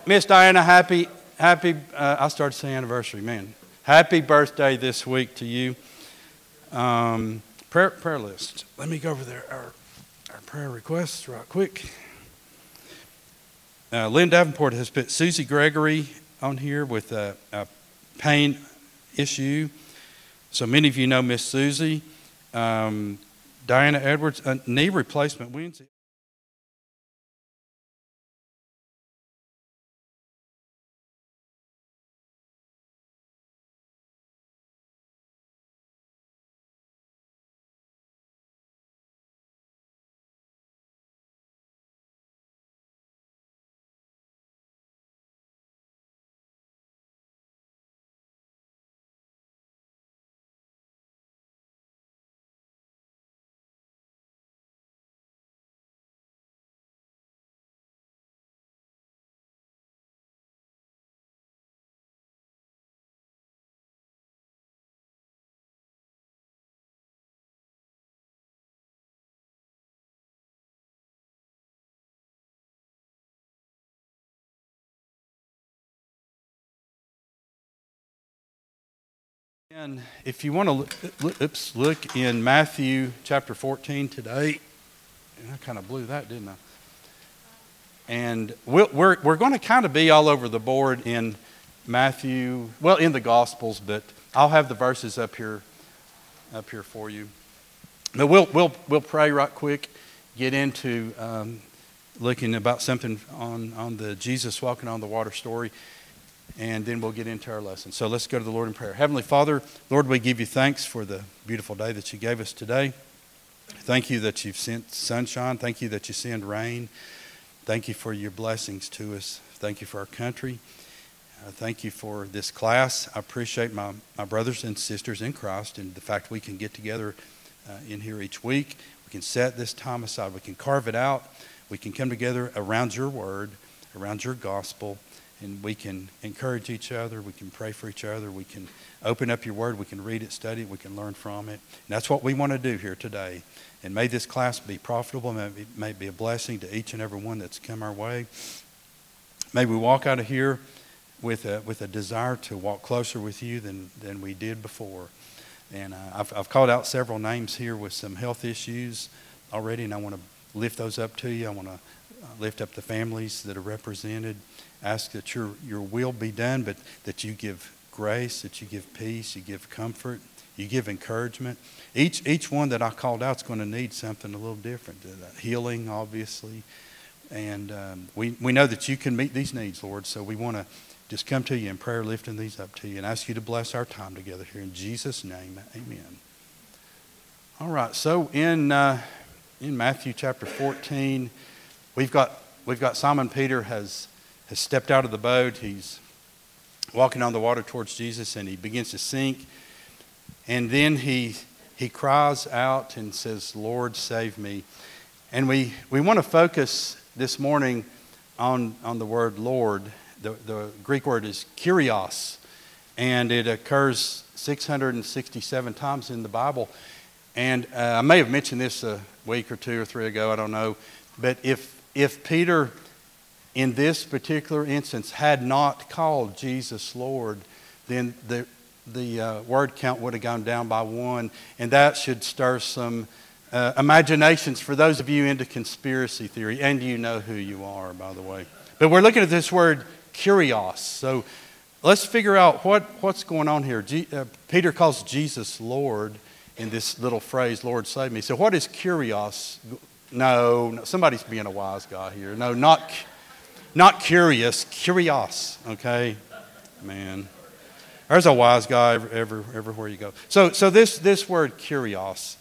Miss Diana, happy, I started saying anniversary, man. Happy birthday this week to you. Prayer list. Let me go over there, our prayer requests right quick. Lynn Davenport has put Susie Gregory on here with a pain issue. So many of you know Miss Susie. Diana Edwards, knee replacement Wednesday. And if you want to look in Matthew chapter 14 today, and I kind of blew that, didn't I? And we're going to kind of be all over the board in Matthew, well, in the Gospels, but I'll have the verses up here for you. But we'll pray right quick, get into looking about something on the Jesus walking on the water story. And then we'll get into our lesson. So let's go to the Lord in prayer. Heavenly Father, Lord, we give you thanks for the beautiful day that you gave us today. Thank you that you've sent sunshine. Thank you that you send rain. Thank you for your blessings to us. Thank you for our country. Thank you for this class. I appreciate my brothers and sisters in Christ and the fact we can get together in here each week. We can set this time aside. We can carve it out. We can come together around your word, around your gospel. And we can encourage each other. We can pray for each other. We can open up your word. We can read it, study it. We can learn from it. And that's what we want to do here today. And may this class be profitable. May it be a blessing to each and every one that's come our way. May we walk out of here with a desire to walk closer with you than we did before. And I've called out several names here with some health issues already, and I want to lift those up to you. I want to lift up the families that are represented. Ask that your will be done, but that you give grace, that you give peace, you give comfort, you give encouragement. Each one that I called out is going to need something a little different. Healing, obviously. And we know that you can meet these needs, Lord, so we want to just come to you in prayer, lifting these up to you, and ask you to bless our time together here. In Jesus' name, amen. All right, so in Matthew chapter 14, we've got Simon Peter has stepped out of the boat. He's walking on the water towards Jesus, and he begins to sink. And then he cries out and says, "Lord, save me." And we want to focus this morning on the word Lord. The Greek word is Kyrios, and it occurs 667 times in the Bible. And I may have mentioned this a week or two or three ago, I don't know. But if Peter, in this particular instance, had not called Jesus Lord, then the word count would have gone down by one, and that should stir some imaginations for those of you into conspiracy theory, and you know who you are, by the way. But we're looking at this word Kyrios, so let's figure out what's going on here. Peter calls Jesus Lord in this little phrase, "Lord, save me." So what is Kyrios? No, somebody's being a wise guy here. No, not curious, Kyrios, okay? Man, there's a wise guy everywhere you go. So this word Kyrios,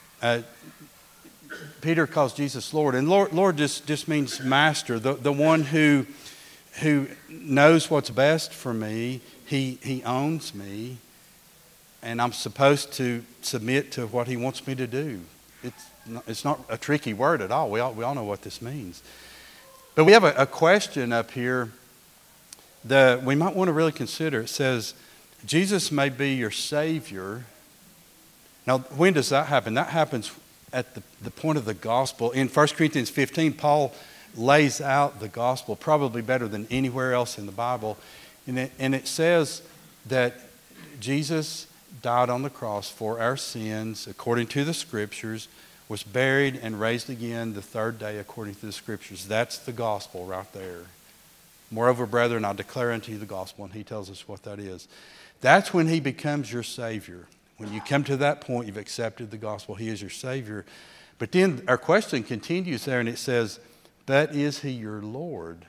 Peter calls Jesus Lord, and Lord just means master, the one who knows what's best for me. He owns me, and I'm supposed to submit to what he wants me to do. It's not a tricky word at all. We all know what this means. But we have a question up here that we might want to really consider. It says, Jesus may be your Savior. Now, when does that happen? That happens at the point of the gospel. In 1 Corinthians 15, Paul lays out the gospel probably better than anywhere else in the Bible. And it says that Jesus died on the cross for our sins according to the Scriptures, was buried and raised again the third day according to the Scriptures. That's the gospel right there. Moreover, brethren, I declare unto you the gospel, and he tells us what that is. That's when he becomes your Savior. When you come to that point, you've accepted the gospel. He is your Savior. But then our question continues there, and it says, but is he your Lord?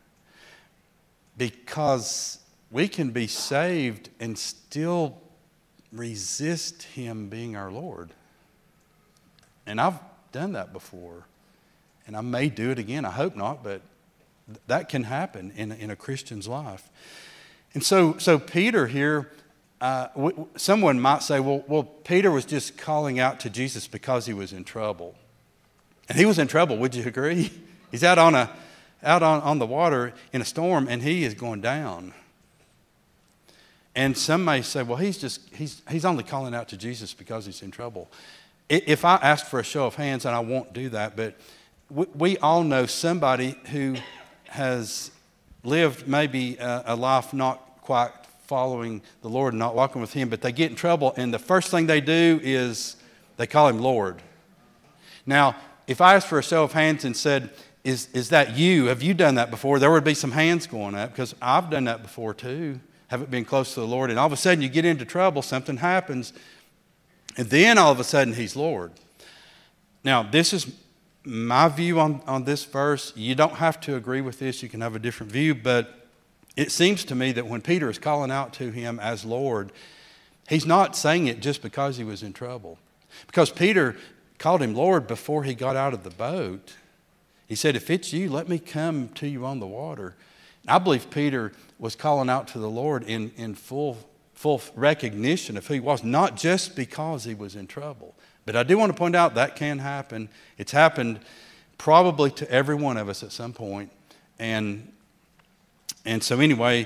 Because we can be saved and still resist him being our Lord. And I've done that before. And I may do it again. I hope not, but that can happen in a Christian's life. And so Peter here, someone might say, well, Peter was just calling out to Jesus because he was in trouble. And he was in trouble, would you agree? He's out on the water in a storm, and he is going down. And some may say, well, he's only calling out to Jesus because he's in trouble. If I asked for a show of hands, and I won't do that, but we all know somebody who has lived maybe a life not quite following the Lord and not walking with him, but they get in trouble, and the first thing they do is they call him Lord. Now, if I asked for a show of hands and said, is that you? Have you done that before? There would be some hands going up, because I've done that before too. Haven't been close to the Lord, and all of a sudden you get into trouble, something happens, and then all of a sudden he's Lord. Now, this is my view on this verse. You don't have to agree with this. You can have a different view, but it seems to me that when Peter is calling out to him as Lord, he's not saying it just because he was in trouble. Because Peter called him Lord before he got out of the boat. He said, if it's you, let me come to you on the water. I believe Peter was calling out to the Lord in full recognition of who he was, not just because he was in trouble. But I do want to point out that can happen. It's happened probably to every one of us at some point. And so anyway,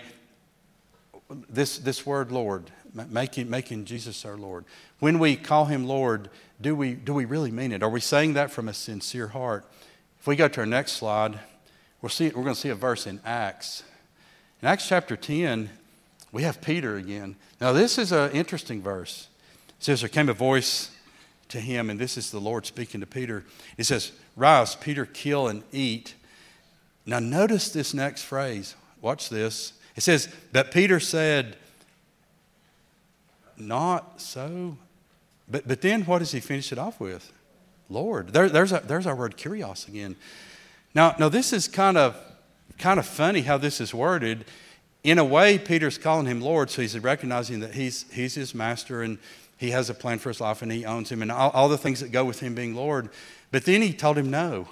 this word Lord, making Jesus our Lord. When we call him Lord, do we really mean it? Are we saying that from a sincere heart? If we go to our next slide, we're going to see a verse in Acts. In Acts chapter 10, we have Peter again. Now this is an interesting verse. It says, there came a voice to him, and this is the Lord speaking to Peter. It says, rise, Peter, kill and eat. Now notice this next phrase. Watch this. It says, but Peter said, not so. But then what does he finish it off with? Lord. There's our word kurios again. Now this is kind of funny how this is worded. In a way, Peter's calling him Lord, so he's recognizing that he's his master and he has a plan for his life and he owns him and all the things that go with him being Lord. But then he told him no.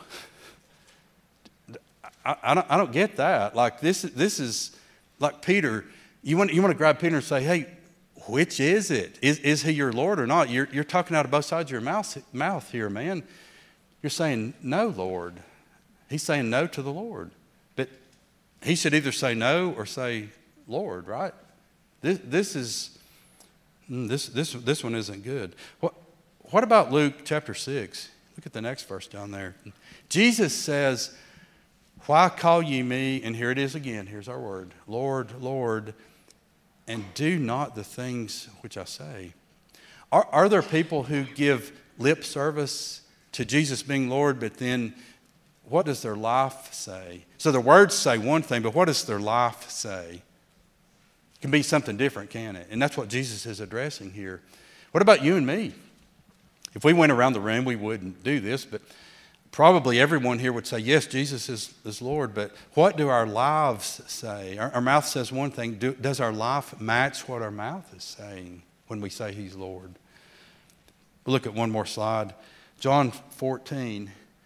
I don't get that. Like this is like Peter. You want to grab Peter and say, hey, which is it? Is he your Lord or not? You're talking out of both sides of your mouth here, man. You're saying no, Lord. He's saying no to the Lord. But he should either say no or say Lord, right? This one isn't good. What about Luke chapter 6? Look at the next verse down there. Jesus says, why call ye me, and here it is again, here's our word, Lord, Lord, and do not the things which I say. Are there people who give lip service to Jesus being Lord, but then what does their life say? So their words say one thing, but what does their life say? It can be something different, can it? And that's what Jesus is addressing here. What about you and me? If we went around the room, we wouldn't do this, but probably everyone here would say, yes, Jesus is Lord, but what do our lives say? Our mouth says one thing. Does our life match what our mouth is saying when we say he's Lord? We'll look at one more slide. John 14.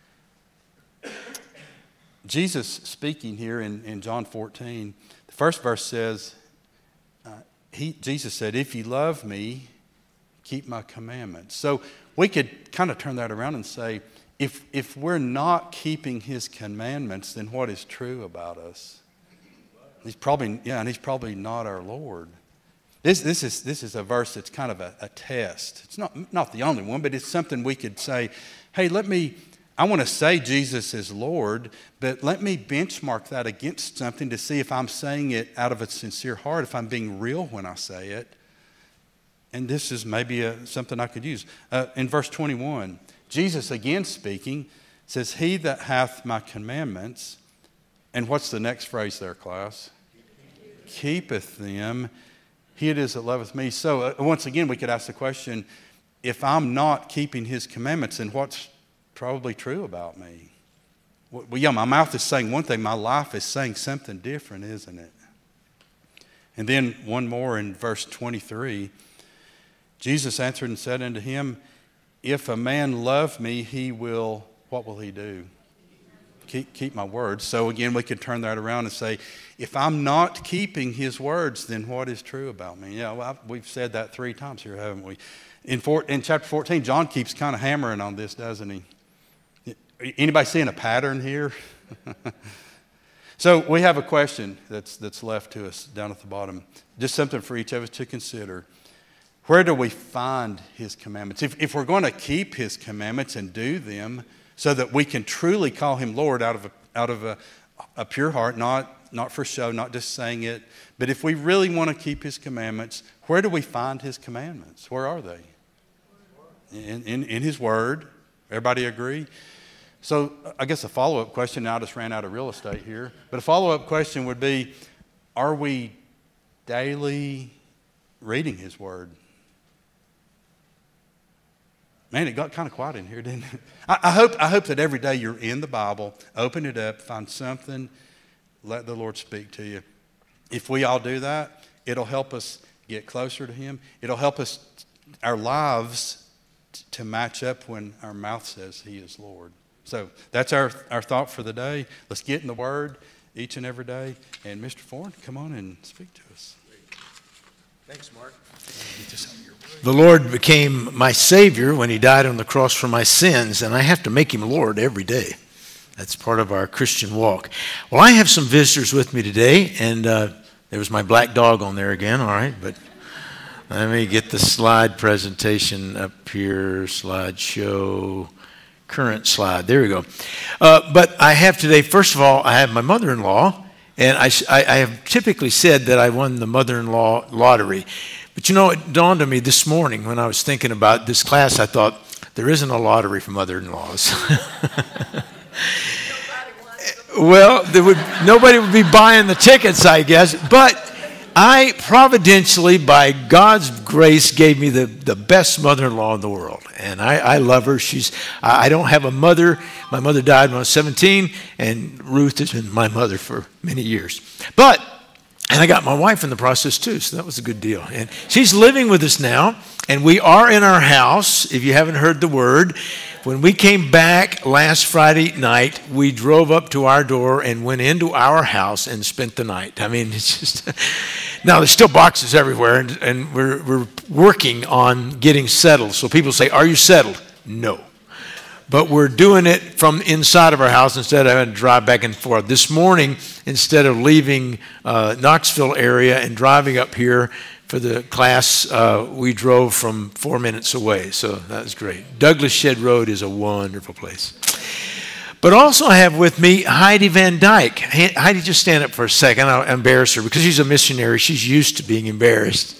Jesus speaking here in John 14. The first verse says, Jesus said, if you love me, keep my commandments. So we could kind of turn that around and say, if we're not keeping his commandments, then what is true about us? He's probably not our Lord. This is a verse that's kind of a test. It's not the only one, but it's something we could say, hey, let me I want to say Jesus is Lord, but let me benchmark that against something to see if I'm saying it out of a sincere heart, if I'm being real when I say it. And this is maybe something I could use. In verse 21, Jesus again speaking says, he that hath my commandments, and what's the next phrase there, class? Keepeth them. He it is that loveth me. So once again, we could ask the question, if I'm not keeping his commandments, then what's probably true about me? Well, yeah, my mouth is saying one thing, my life is saying something different, isn't it? And then one more in verse 23. Jesus answered and said unto him, if a man love me, he will, what will he do? Keep my words. So again, we could turn that around and say, if I'm not keeping his words, then what is true about me? Yeah, well, we've said that 3 times here, haven't we? In chapter 14, John keeps kind of hammering on this, doesn't he? Anybody seeing a pattern here? So we have a question that's left to us down at the bottom. Just something for each of us to consider. Where do we find his commandments? If we're going to keep his commandments and do them so that we can truly call him Lord out of a pure heart, not for show, not just saying it, but if we really want to keep his commandments, where do we find his commandments? Where are they? In his word. Everybody agree? So I guess a follow-up question, now I just ran out of real estate here, but a follow-up question would be, are we daily reading his word? Man, it got kind of quiet in here, didn't it? I hope that every day you're in the Bible, open it up, find something, let the Lord speak to you. If we all do that, it'll help us get closer to him. It'll help us, our lives, to match up when our mouth says he is Lord. So that's our thought for the day. Let's get in the Word each and every day. And Mr. Ford, come on and speak to us. Thanks, Mark. The Lord became my Savior when he died on the cross for my sins, and I have to make him Lord every day. That's part of our Christian walk. Well, I have some visitors with me today, and there was my black dog on there again, all right, but let me get the slide presentation up here, slideshow. Current slide. There we go. But I have today, first of all, I have my mother-in-law, and I have typically said that I won the mother-in-law lottery. But you know, it dawned on me this morning when I was thinking about this class, I thought, there isn't a lottery for mother-in-laws. Well, nobody would be buying the tickets, I guess, but I providentially, by God's grace, gave me the best mother-in-law in the world. And I love her. I don't have a mother. My mother died when I was 17, and Ruth has been my mother for many years. And I got my wife in the process too, so that was a good deal. And she's living with us now, and we are in our house, if you haven't heard the word. When we came back last Friday night, we drove up to our door and went into our house and spent the night. I mean, it's just... Now, there's still boxes everywhere, and we're working on getting settled. So people say, are you settled? No. But we're doing it from inside of our house instead of having to drive back and forth. This morning, instead of leaving Knoxville area and driving up here for the class, we drove from 4 minutes away. So that was great. Douglas Shed Road is a wonderful place. But also I have with me Heidi Van Dyke. Heidi, just stand up for a second. I'll embarrass her because she's a missionary. She's used to being embarrassed.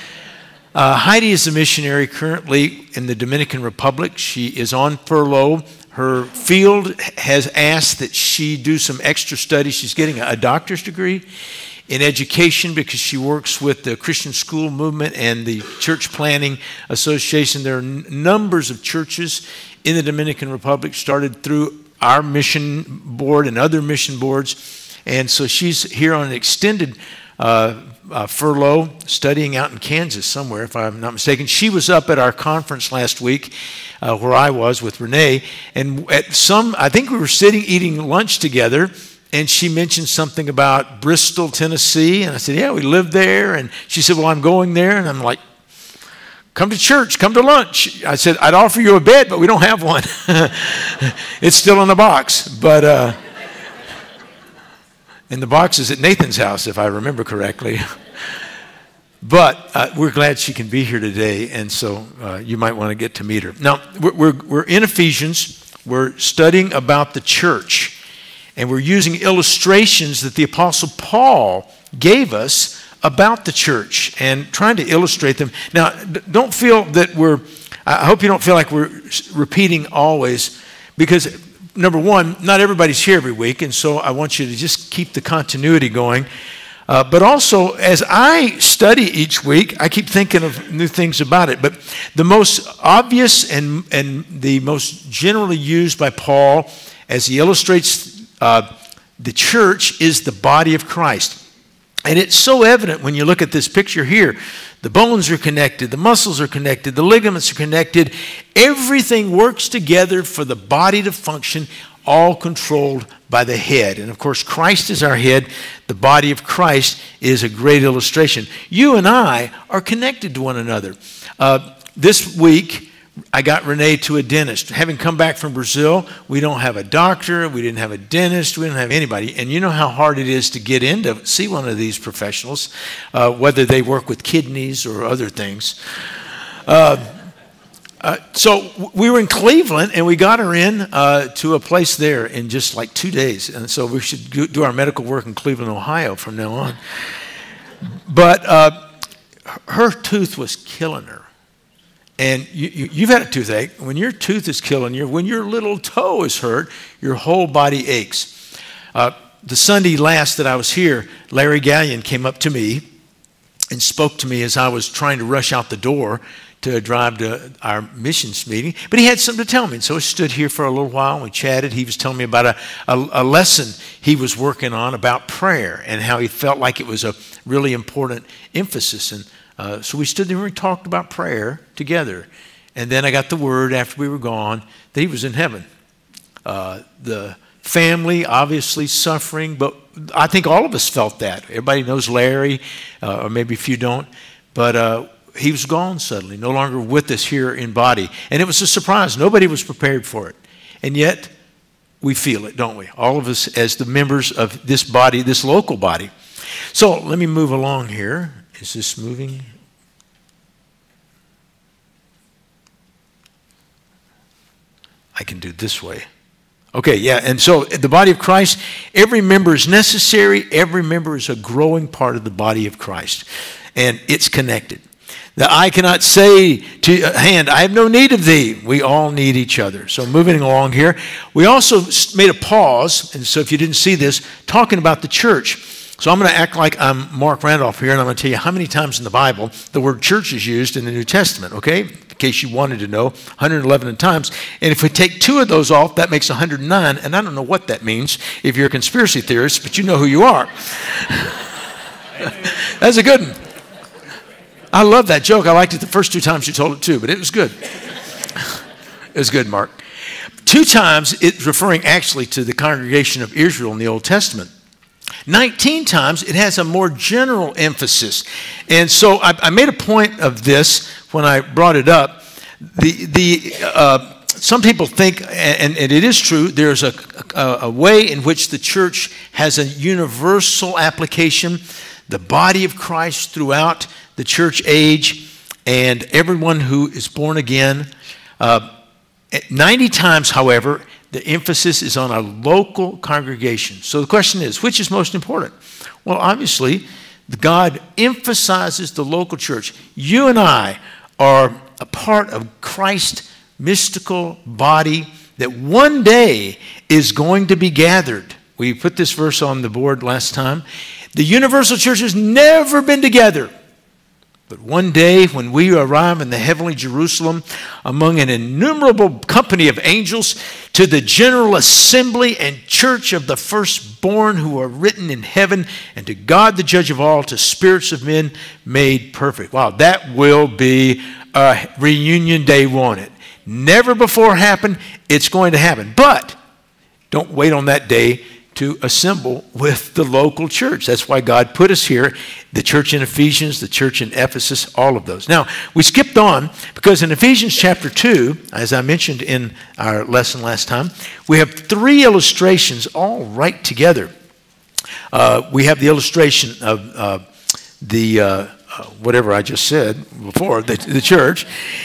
Heidi is a missionary currently in the Dominican Republic. She is on furlough. Her field has asked that she do some extra study. She's getting a doctor's degree in education because she works with the Christian School Movement and the Church Planning Association. There are numbers of churches in the Dominican Republic started through our mission board and other mission boards. And so she's here on an extended furlough, studying out in Kansas somewhere, if I'm not mistaken. She was up at our conference last week where I was with Renee. And I think we were sitting eating lunch together, and she mentioned something about Bristol, Tennessee. And I said, yeah, we live there. And she said, well, I'm going there. And I'm like, come to church, come to lunch. I said, I'd offer you a bed, but we don't have one. It's still in the box. But and the box is at Nathan's house, if I remember correctly. But we're glad she can be here today, and so you might want to get to meet her. Now, we're in Ephesians We're studying about the church, and we're using illustrations that the Apostle Paul gave us about the church and trying to illustrate them. Now, don't feel that I hope you don't feel like we're repeating always, because number one, not everybody's here every week, and so I want you to just keep the continuity going. But also, as I study each week, I keep thinking of new things about it. But the most obvious and the most generally used by Paul as he illustrates the church is the body of Christ. And it's so evident when you look at this picture here. The bones are connected, the muscles are connected, the ligaments are connected. Everything works together for the body to function, all controlled by the head. And of course, Christ is our head. The body of Christ is a great illustration. You and I are connected to one another. This week, I got Renee to a dentist. Having come back from Brazil, we don't have a doctor, we didn't have a dentist, we didn't have anybody. And you know how hard it is to get in to see one of these professionals, whether they work with kidneys or other things. So we were in Cleveland, and we got her in to a place there in just like 2 days. And so we should do our medical work in Cleveland, Ohio from now on. But her tooth was killing her. And you've had a toothache. When your tooth is killing you, when your little toe is hurt, your whole body aches. The Sunday last that I was here, Larry Gallion came up to me and spoke to me as I was trying to rush out the door to drive to our missions meeting. But he had something to tell me. And so I stood here for a little while and we chatted. He was telling me about a lesson he was working on about prayer and how he felt like it was a really important emphasis. And so we stood there and we talked about prayer together. And then I got the word after we were gone that he was in heaven. The family obviously suffering, but I think all of us felt that. Everybody knows Larry, or maybe a few don't. But he was gone suddenly, no longer with us here in body. And it was a surprise. Nobody was prepared for it. And yet, we feel it, don't we? All of us as the members of this body, this local body. So let me move along here. Is this moving? I can do it this way. Okay, yeah, and so the body of Christ, every member is necessary. Every member is a growing part of the body of Christ, and it's connected. The eye cannot say to a hand, I have no need of thee. We all need each other. So moving along here, we also made a pause, and so if you didn't see this, talking about the church. So I'm going to act like I'm Mark Randolph here, and I'm going to tell you how many times in the Bible the word church is used in the New Testament, okay? In case you wanted to know, 111 times. And if we take 2 of those off, that makes 109, and I don't know what that means if you're a conspiracy theorist, but you know who you are. That's a good one. I love that joke. I liked it the first 2 times you told it too, but it was good. It was good, Mark. 2 times it's referring actually to the congregation of Israel in the Old Testament. 19 times it has a more general emphasis. And so I made a point of this when I brought it up. Some people think, and it is true, there's a way in which the church has a universal application, the body of Christ throughout the church age, and everyone who is born again. 90 times, however, the emphasis is on a local congregation. So the question is, which is most important? Well, obviously, God emphasizes the local church. You and I are a part of Christ's mystical body that one day is going to be gathered. We put this verse on the board last time. The universal church has never been together. But one day when we arrive in the heavenly Jerusalem among an innumerable company of angels to the general assembly and church of the firstborn who are written in heaven, and to God the judge of all, to spirits of men made perfect. Wow, that will be a reunion day, won't it? Never before happened. It's going to happen. But don't wait on that day to assemble with the local church. That's why God put us here, the church in Ephesians, the church in Ephesus, all of those. Now, we skipped on because in Ephesians chapter 2, as I mentioned in our lesson last time, we have 3 illustrations all right together. We have the illustration of whatever I just said before, the church.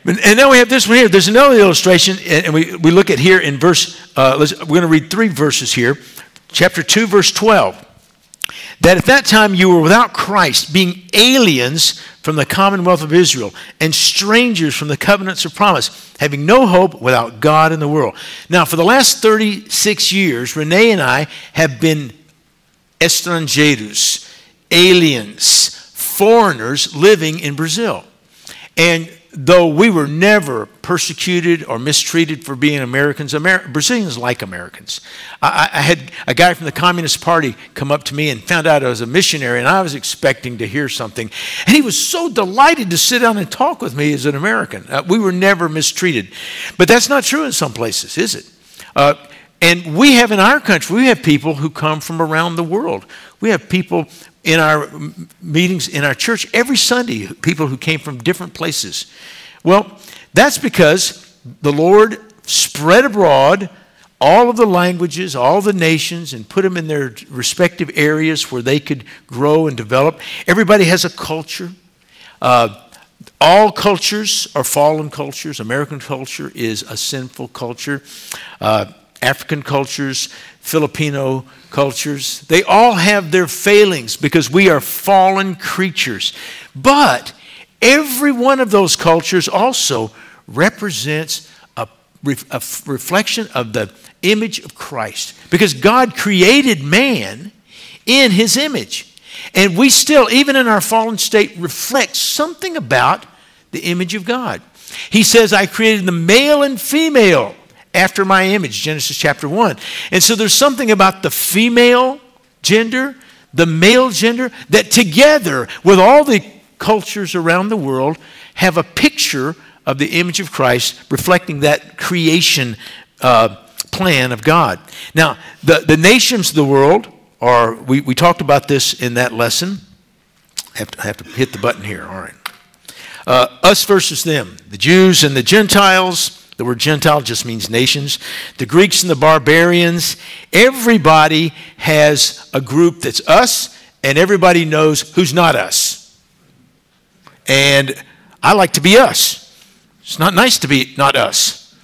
And now we have this one here. There's another illustration, and we look at here in verse, we're going to read 3 verses here. Chapter 2, verse 12. That at that time you were without Christ, being aliens from the commonwealth of Israel, and strangers from the covenants of promise, having no hope, without God in the world. Now, for the last 36 years, Renee and I have been estrangeiros, aliens, foreigners living in Brazil. And though we were never persecuted or mistreated for being Americans, Brazilians like Americans. I had a guy from the Communist Party come up to me and found out I was a missionary, and I was expecting to hear something. And he was so delighted to sit down and talk with me as an American. We were never mistreated. But that's not true in some places, is it? And we have in our country, we have people who come from around the world. We have people in our meetings in our church every Sunday, people who came from different places. Well, that's because the Lord spread abroad all of the languages, all the nations, and put them in their respective areas where they could grow and develop. Everybody has a culture. All cultures are fallen cultures. American culture is a sinful culture. African cultures, Filipino cultures, they all have their failings because we are fallen creatures. But every one of those cultures also represents a reflection of the image of Christ, because God created man in his image. And we still, even in our fallen state, reflect something about the image of God. He says, I created the male and female after my image, Genesis chapter 1. And so there's something about the female gender, the male gender, that together with all the cultures around the world have a picture of the image of Christ reflecting that creation plan of God. Now, the nations of the world are, we talked about this in that lesson. I have to hit the button here, all right. Us versus them, the Jews and the Gentiles. The word Gentile just means nations. The Greeks and the barbarians. Everybody has a group that's us, and everybody knows who's not us. And I like to be us. It's not nice to be not us.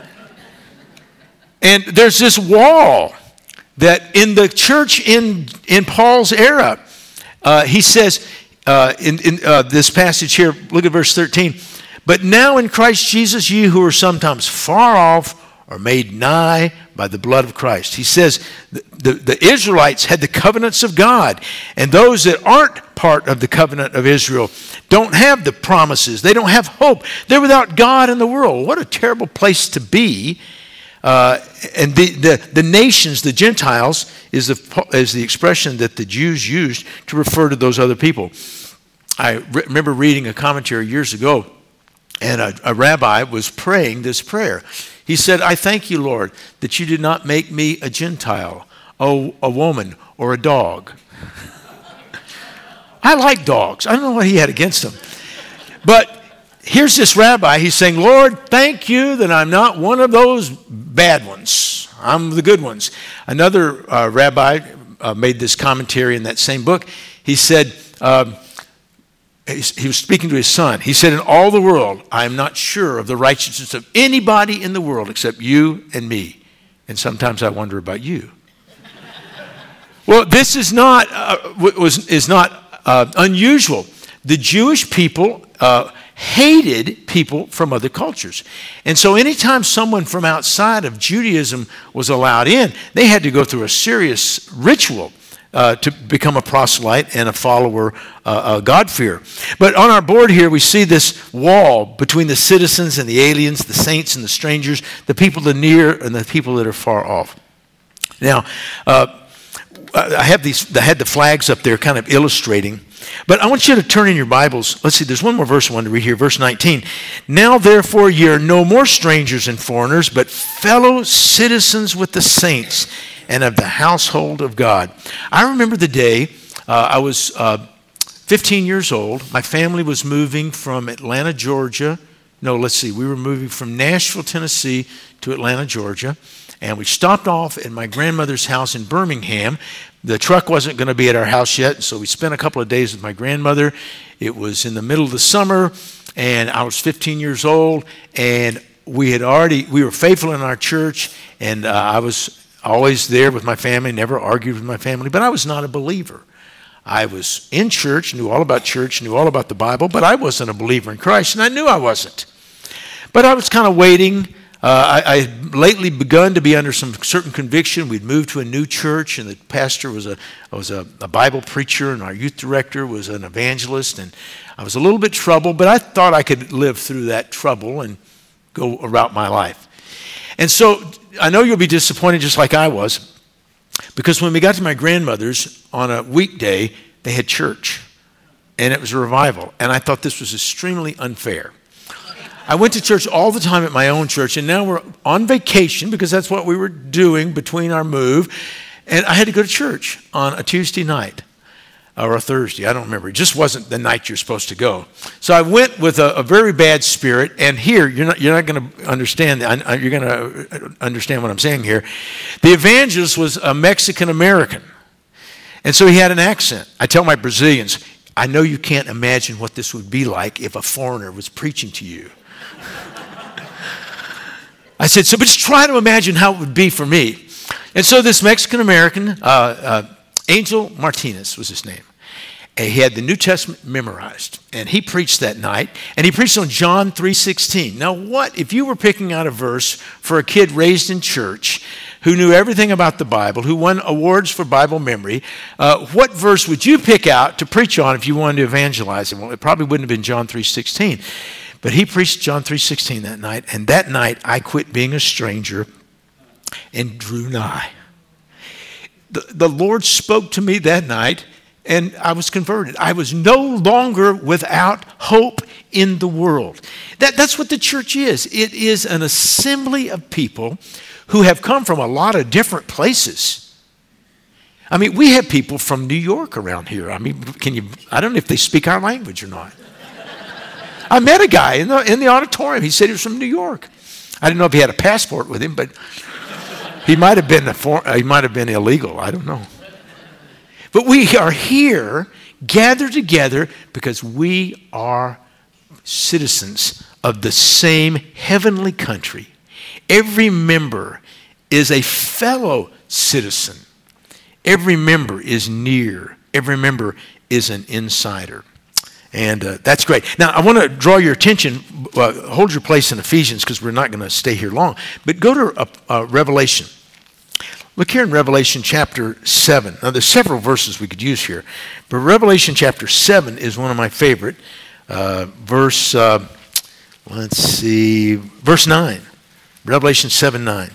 And there's this wall that in the church in Paul's era, he says in this passage here, look at verse 13. But now in Christ Jesus, ye who are sometimes far off are made nigh by the blood of Christ. He says the Israelites had the covenants of God, and those that aren't part of the covenant of Israel don't have the promises. They don't have hope. They're without God in the world. What a terrible place to be. And the nations, the Gentiles, is the expression that the Jews used to refer to those other people. I remember reading a commentary years ago, and a rabbi was praying this prayer. He said, I thank you, Lord, that you did not make me a Gentile, a woman, or a dog. I like dogs. I don't know what he had against them. But here's this rabbi. He's saying, Lord, thank you that I'm not one of those bad ones. I'm the good ones. Another rabbi made this commentary in that same book. He said, he was speaking to his son. He said, in all the world, I am not sure of the righteousness of anybody in the world except you and me. And sometimes I wonder about you. Well, this is not unusual. The Jewish people hated people from other cultures. And so anytime someone from outside of Judaism was allowed in, they had to go through a serious ritual to become a proselyte and a follower of God-fear. But on our board here, we see this wall between the citizens and the aliens, the saints and the strangers, the people that are near and the people that are far off. Now, I had the flags up there kind of illustrating. But I want you to turn in your Bibles. Let's see, there's one more verse I wanted to read here, verse 19. Now, therefore, ye are no more strangers and foreigners, but fellow citizens with the saints and of the household of God. I remember the day I was 15 years old. My family was moving from Atlanta, Georgia. No, let's see. We were moving from Nashville, Tennessee to Atlanta, Georgia. And we stopped off at my grandmother's house in Birmingham. The truck wasn't going to be at our house yet, so we spent a couple of days with my grandmother. It was in the middle of the summer, and I was 15 years old, and we were faithful in our church, and I was always there with my family, never argued with my family, but I was not a believer. I was in church, knew all about church, knew all about the Bible, but I wasn't a believer in Christ, and I knew I wasn't. But I was kind of waiting. I had lately begun to be under some certain conviction. We'd moved to a new church, and the pastor was a Bible preacher, and our youth director was an evangelist, and I was a little bit troubled, but I thought I could live through that trouble and go about my life. And so I know you'll be disappointed just like I was, because when we got to my grandmother's on a weekday, they had church, and it was a revival, and I thought this was extremely unfair. I went to church all the time at my own church, and now we're on vacation because that's what we were doing between our move, and I had to go to church on a Tuesday night or a Thursday. I don't remember. It just wasn't the night you're supposed to go. So I went with a very bad spirit, and here, you're not going to understand. You're going to understand what I'm saying here. The evangelist was a Mexican-American, and so he had an accent. I tell my Brazilians, I know you can't imagine what this would be like if a foreigner was preaching to you. I said, so just try to imagine how it would be for me. And so this Mexican-American, Angel Martinez was his name. And he had the New Testament memorized. And he preached that night. And he preached on John 3:16. Now what, if you were picking out a verse for a kid raised in church who knew everything about the Bible, who won awards for Bible memory, what verse would you pick out to preach on if you wanted to evangelize him? Well, it probably wouldn't have been John 3:16. But he preached John 3:16 that night, and that night I quit being a stranger and drew nigh. The Lord spoke to me that night, and I was converted. I was no longer without hope in the world. That's what the church is. It is an assembly of people who have come from a lot of different places. I mean, we have people from New York around here. I mean, I don't know if they speak our language or not. I met a guy in the auditorium. He said he was from New York. I didn't know if he had a passport with him, but he might have been illegal. I don't know. But we are here, gathered together, because we are citizens of the same heavenly country. Every member is a fellow citizen. Every member is near. Every member is an insider. And that's great. Now, I want to draw your attention, hold your place in Ephesians because we're not going to stay here long, but go to Revelation. Look here in Revelation chapter 7. Now, there's several verses we could use here, but Revelation chapter 7 is one of my favorite. Verse 9. Revelation 7:9.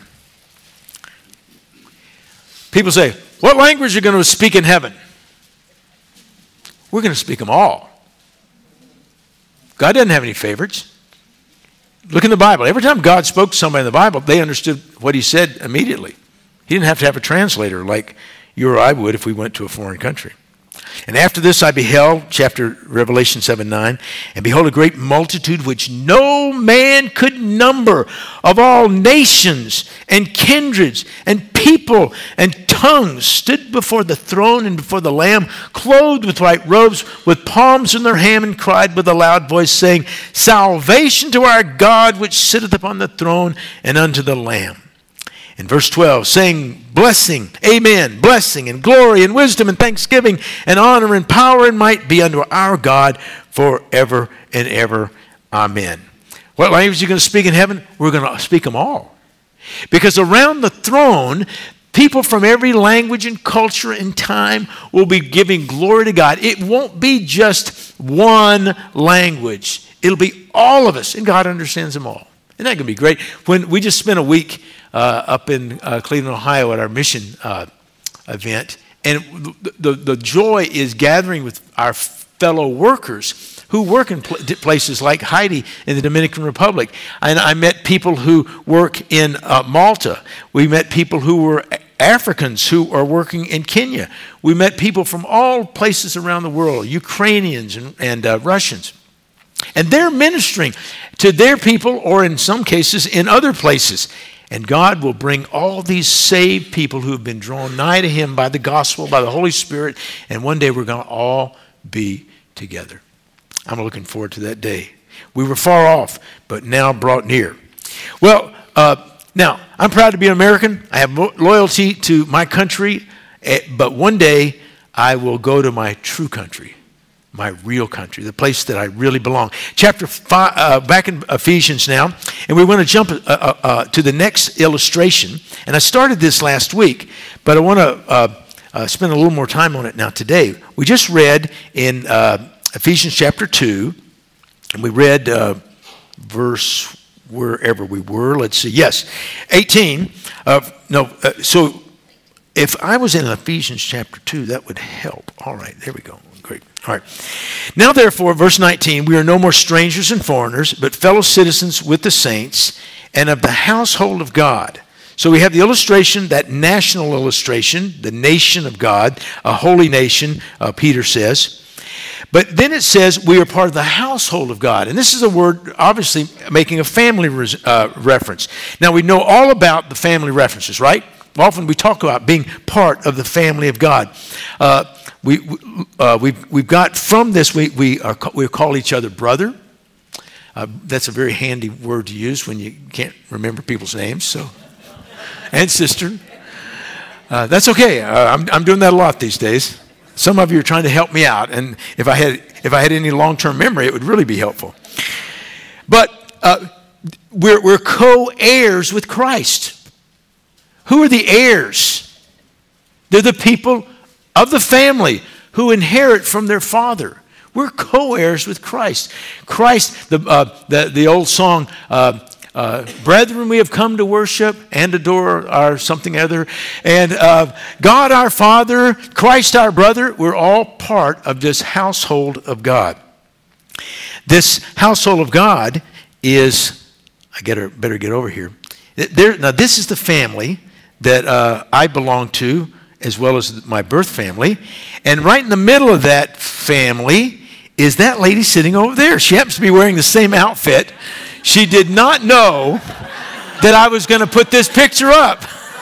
People say, what language are you going to speak in heaven? We're going to speak them all. God doesn't have any favorites. Look in the Bible. Every time God spoke to somebody in the Bible, they understood what he said immediately. He didn't have to have a translator like you or I would if we went to a foreign country. And after this I beheld, Revelation 7:9, and behold a great multitude which no man could number, of all nations and kindreds and people and tongues, stood before the throne and before the Lamb, clothed with white robes, with palms in their hand, and cried with a loud voice, saying, Salvation to our God which sitteth upon the throne and unto the Lamb. In verse 12, saying, blessing, amen, blessing and glory and wisdom and thanksgiving and honor and power and might be unto our God forever and ever. Amen. What language are you going to speak in heaven? We're going to speak them all. Because around the throne, people from every language and culture and time will be giving glory to God. It won't be just one language. It'll be all of us, and God understands them all. Isn't that going to be great? When we just spent a week up in Cleveland, Ohio at our mission event, and the joy is gathering with our fellow workers who work in places like Haiti in the Dominican Republic. And I met people who work in Malta. We met people who were Africans who are working in Kenya. We met people from all places around the world, Ukrainians and Russians. And they're ministering to their people, or in some cases in other places. And God will bring all these saved people who have been drawn nigh to him by the gospel, by the Holy Spirit, and one day we're going to all be together. I'm looking forward to that day. We were far off, but now brought near. Well, now, I'm proud to be an American. I have loyalty to my country, but one day I will go to my true country, my real country, the place that I really belong. Chapter 5, back in Ephesians now, and we want to jump to the next illustration. And I started this last week, but I want to spend a little more time on it now today. We just read in Ephesians chapter 2, and we read verse wherever we were. Let's see. Yes, 18. So if I was in Ephesians chapter 2, that would help. All right, there we go. Great. All right. Now, therefore, verse 19, we are no more strangers and foreigners, but fellow citizens with the saints and of the household of God. So we have the illustration, that national illustration, the nation of God, a holy nation, Peter says. But then it says we are part of the household of God. And this is a word obviously making a family reference. Now we know all about the family references, right? Often we talk about being part of the family of God. We've got from this, we call each other brother. That's a very handy word to use when you can't remember people's names. So, and sister. That's okay. I'm doing that a lot these days. Some of you are trying to help me out, and if I had any long-term memory, it would really be helpful. But we're co-heirs with Christ. Who are the heirs? They're the people of the family who inherit from their father. We're co-heirs with Christ. Christ, the old song, brethren, we have come to worship and adore our something other. And God our Father, Christ our brother, we're all part of this household of God. This household of God is, better get over here. Now this is the family that I belong to, as well as my birth family. And right in the middle of that family is that lady sitting over there. She happens to be wearing the same outfit. She did not know that I was going to put this picture up.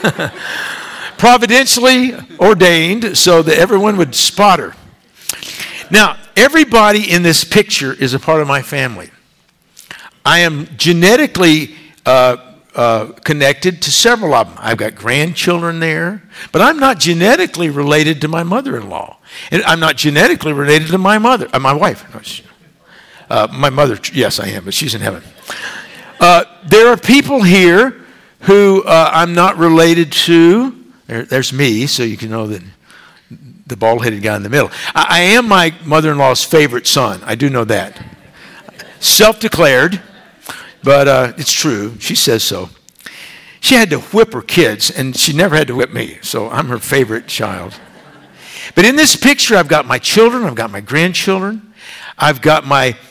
Providentially ordained so that everyone would spot her. Now, everybody in this picture is a part of my family. I am genetically connected to several of them. I've got grandchildren there, but I'm not genetically related to my mother-in-law. And I'm not genetically related to my wife. My mother, yes, I am, but she's in heaven. There are people here who I'm not related to. There's me, so you can know that the bald-headed guy in the middle. I am my mother-in-law's favorite son. I do know that. Self-declared, but it's true. She says so. She had to whip her kids, and she never had to whip me, so I'm her favorite child. But in this picture, I've got my children, I've got my grandchildren, I've got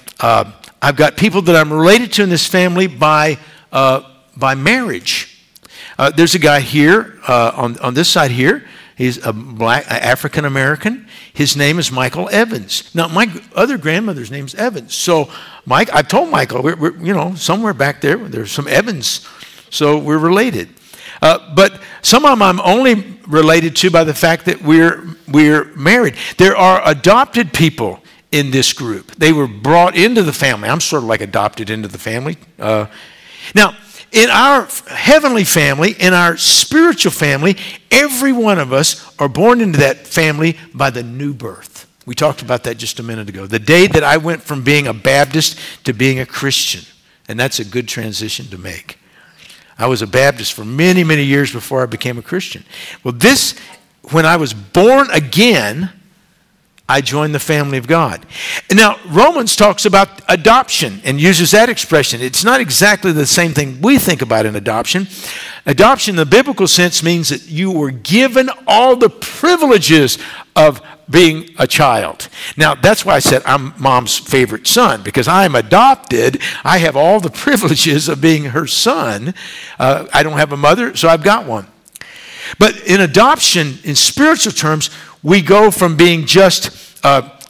people that I'm related to in this family by marriage. There's a guy here on this side here. He's a black African American. His name is Michael Evans. Now, my other grandmother's name's Evans. So, I've told Michael, we're somewhere back there. There's some Evans, so we're related. But some of them I'm only related to by the fact that we're married. There are adopted people in this group. They were brought into the family. I'm sort of like adopted into the family. Now, in our heavenly family, in our spiritual family, every one of us are born into that family by the new birth. We talked about that just a minute ago. The day that I went from being a Baptist to being a Christian. And that's a good transition to make. I was a Baptist for many, many years before I became a Christian. Well, when I was born again, I joined the family of God. And now, Romans talks about adoption and uses that expression. It's not exactly the same thing we think about in adoption. Adoption in the biblical sense means that you were given all the privileges of being a child. Now, that's why I said I'm mom's favorite son, because I'm adopted. I have all the privileges of being her son. I don't have a mother, so I've got one. But in adoption, in spiritual terms, we go from being just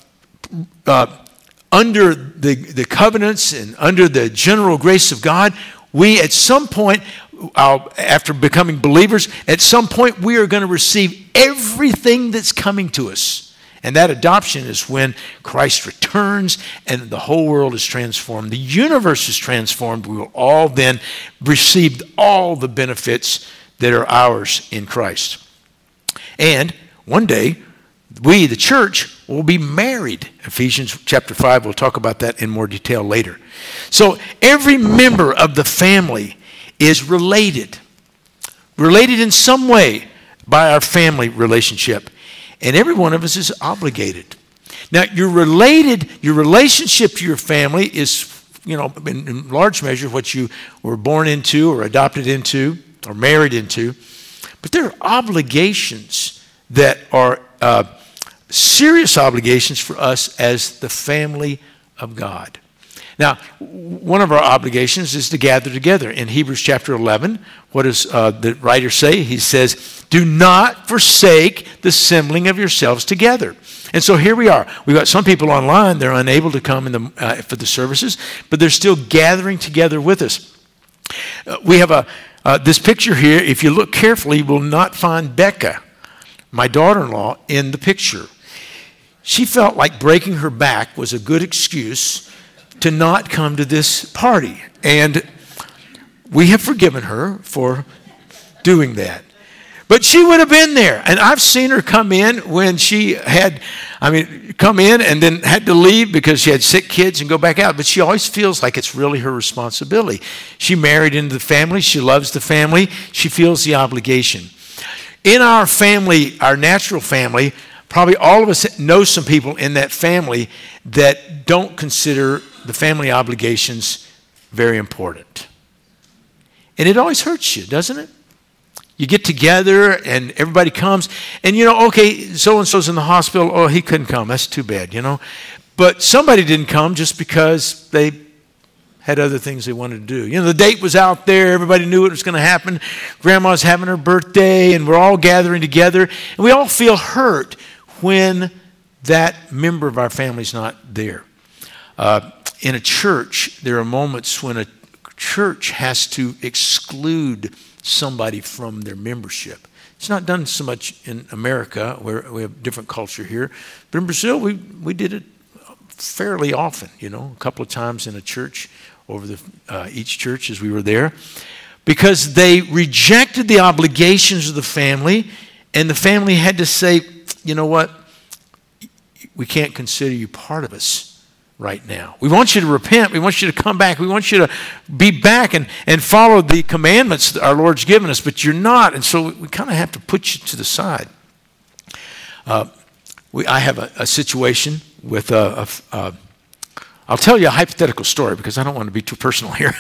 under the covenants and under the general grace of God. We, at some point, after becoming believers, at some point we are going to receive everything that's coming to us. And that adoption is when Christ returns and the whole world is transformed. The universe is transformed. We will all then receive all the benefits that are ours in Christ. And one day, we, the church, will be married. Ephesians chapter 5, we'll talk about that in more detail later. So every member of the family is related in some way by our family relationship. And every one of us is obligated. Now, your relationship to your family is, in large measure what you were born into or adopted into or married into. But there are obligations that are serious obligations for us as the family of God. Now, one of our obligations is to gather together. In Hebrews chapter 11, what does the writer say? He says, do not forsake the assembling of yourselves together. And so here we are. We've got some people online. They're unable to come for the services, but they're still gathering together with us. We have this picture here. If you look carefully, you will not find Becca, my daughter-in-law, in the picture. She felt like breaking her back was a good excuse to not come to this party. And we have forgiven her for doing that. But she would have been there. And I've seen her come in when she come in and then had to leave because she had sick kids and go back out. But she always feels like it's really her responsibility. She married into the family. She loves the family. She feels the obligation. In our family, our natural family, probably all of us know some people in that family that don't consider the family obligations very important. And it always hurts you, doesn't it? You get together and everybody comes and, okay, so-and-so's in the hospital. Oh, he couldn't come. That's too bad, But somebody didn't come just because they had other things they wanted to do. The date was out there. Everybody knew it was going to happen. Grandma's having her birthday and we're all gathering together. And we all feel hurt when that member of our family's not there. In a church, there are moments when a church has to exclude somebody from their membership. It's not done so much in America, where we have different culture here. But in Brazil, we did it fairly often, a couple of times in a church, over each church as we were there, because they rejected the obligations of the family, and the family had to say, you know what, we can't consider you part of us right now. We want you to repent. We want you to come back. We want you to be back and follow the commandments that our Lord's given us, but you're not. And so we kind of have to put you to the side. I have a situation with I'll tell you a hypothetical story because I don't want to be too personal here.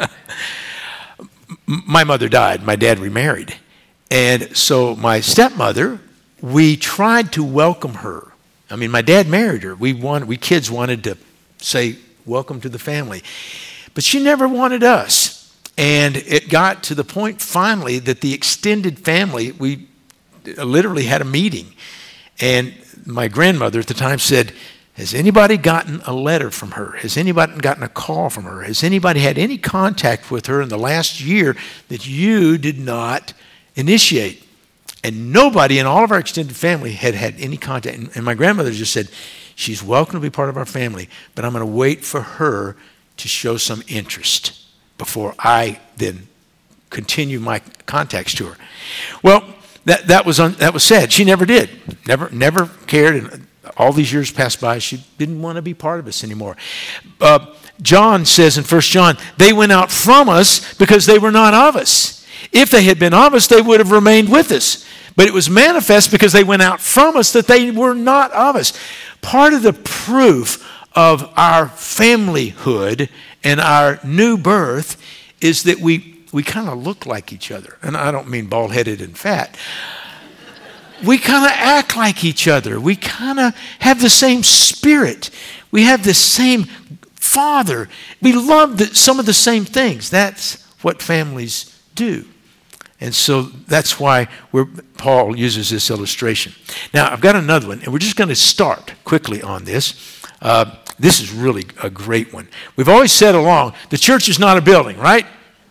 My mother died. My dad remarried. And so my stepmother, we tried to welcome her. I mean, my dad married her. We kids wanted to say, welcome to the family. But she never wanted us. And it got to the point finally that the extended family, we literally had a meeting. And my grandmother at the time said, has anybody gotten a letter from her? Has anybody gotten a call from her? Has anybody had any contact with her in the last year that you did not initiate? And nobody in all of our extended family had any contact. And my grandmother just said, she's welcome to be part of our family, but I'm going to wait for her to show some interest before I then continue my contacts to her. Well, that was sad. She never did. Never cared. And all these years passed by. She didn't want to be part of us anymore. John says in 1 John, they went out from us because they were not of us. If they had been of us, they would have remained with us. But it was manifest because they went out from us that they were not of us. Part of the proof of our familyhood and our new birth is that we kind of look like each other. And I don't mean bald-headed and fat. We kind of act like each other. We kind of have the same spirit. We have the same Father. We love some of the same things. That's what families do. And so that's why Paul uses this illustration. Now, I've got another one, and we're just going to start quickly on this. This is really a great one. We've always said along, the church is not a building, right?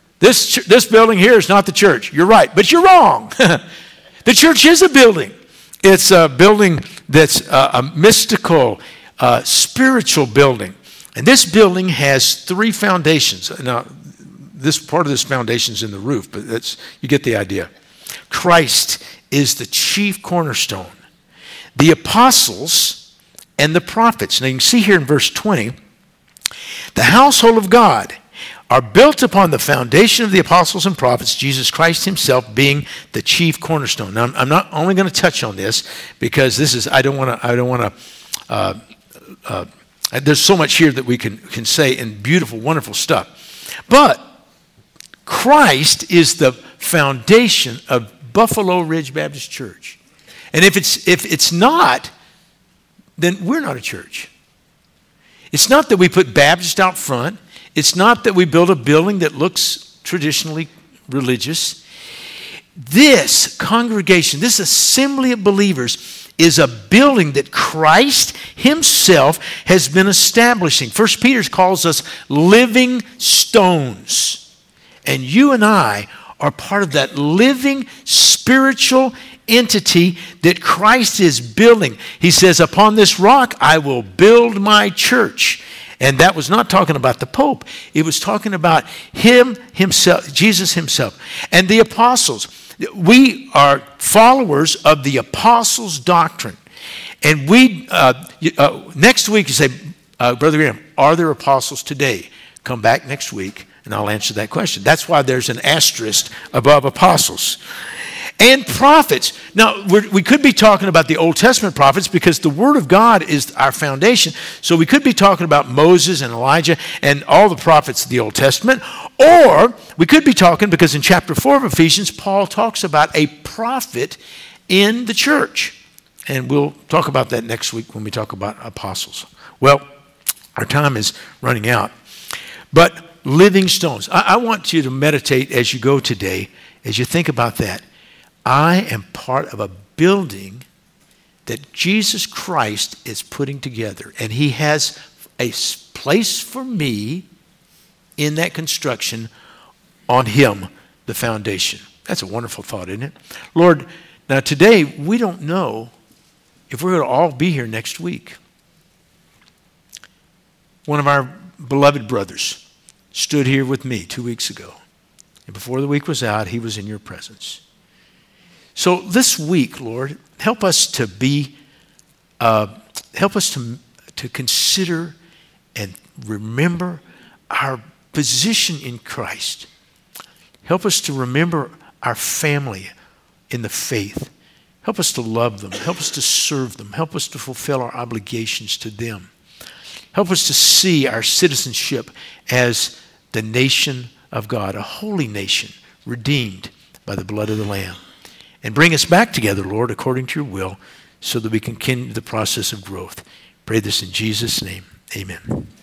This building here is not the church. You're right, but you're wrong. The church is a building. It's a building that's a mystical, spiritual building. And this building has 3 foundations. Now, this part of this foundation is in the roof, but you get the idea. Christ is the chief cornerstone. The apostles and the prophets. Now, you can see here in verse 20, the household of God are built upon the foundation of the apostles and prophets, Jesus Christ himself being the chief cornerstone. Now, I'm not only going to touch on this because I don't want to, there's so much here that we can say and beautiful, wonderful stuff. But Christ is the foundation of Buffalo Ridge Baptist Church. And if it's not, then we're not a church. It's not that we put Baptist out front. It's not that we build a building that looks traditionally religious. This congregation, this assembly of believers is a building that Christ himself has been establishing. 1 Peter calls us living stones. And you and I are part of that living spiritual entity that Christ is building. He says, upon this rock I will build my church. And that was not talking about the Pope. It was talking about him himself, Jesus himself. And the apostles. We are followers of the apostles' doctrine. And we, next week you say, Brother Graham, are there apostles today? Come back next week and I'll answer that question. That's why there's an asterisk above apostles. And prophets. Now, we could be talking about the Old Testament prophets because the Word of God is our foundation. So we could be talking about Moses and Elijah and all the prophets of the Old Testament. Or we could be talking, because in chapter 4 of Ephesians, Paul talks about a prophet in the church. And we'll talk about that next week when we talk about apostles. Well, our time is running out. But living stones. I want you to meditate as you go today, as you think about that. I am part of a building that Jesus Christ is putting together. And he has a place for me in that construction on him, the foundation. That's a wonderful thought, isn't it? Lord, now today we don't know if we're going to all be here next week. One of our beloved brothers stood here with me 2 weeks ago. And before the week was out, he was in your presence. So this week, Lord, help us to consider and remember our position in Christ. Help us to remember our family in the faith. Help us to love them. Help us to serve them. Help us to fulfill our obligations to them. Help us to see our citizenship as the nation of God, a holy nation, redeemed by the blood of the Lamb. And bring us back together, Lord, according to your will, so that we can continue the process of growth. Pray this in Jesus' name. Amen.